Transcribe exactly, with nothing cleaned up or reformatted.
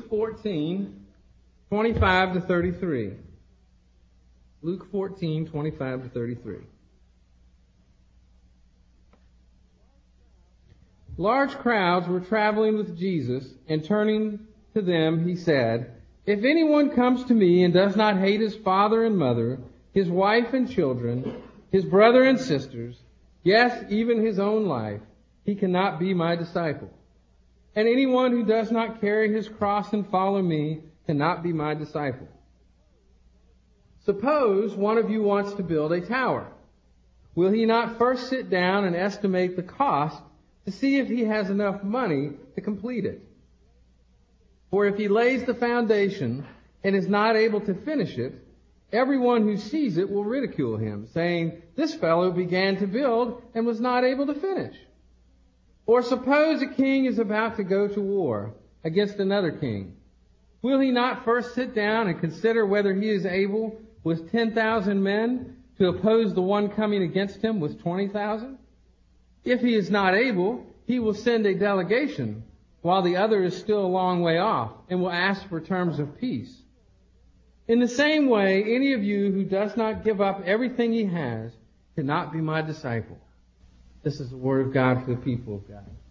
Luke fourteen, twenty-five to thirty-three. Luke fourteen, twenty-five to thirty-three. Large crowds were traveling with Jesus, and turning to them, he said, "If anyone comes to me and does not hate his father and mother, his wife and children, his brother and sisters, yes, even his own life, he cannot be my disciple. And anyone who does not carry his cross and follow me cannot be my disciple. Suppose one of you wants to build a tower. Will he not first sit down and estimate the cost to see if he has enough money to complete it? For if he lays the foundation and is not able to finish it, everyone who sees it will ridicule him, saying, 'This fellow began to build and was not able to finish.' Or suppose a king is about to go to war against another king. Will he not first sit down and consider whether he is able with ten thousand men to oppose the one coming against him with twenty thousand? If he is not able, he will send a delegation while the other is still a long way off, and will ask for terms of peace. In the same way, any of you who does not give up everything he has cannot be my disciple." This is the word of God for the people of God.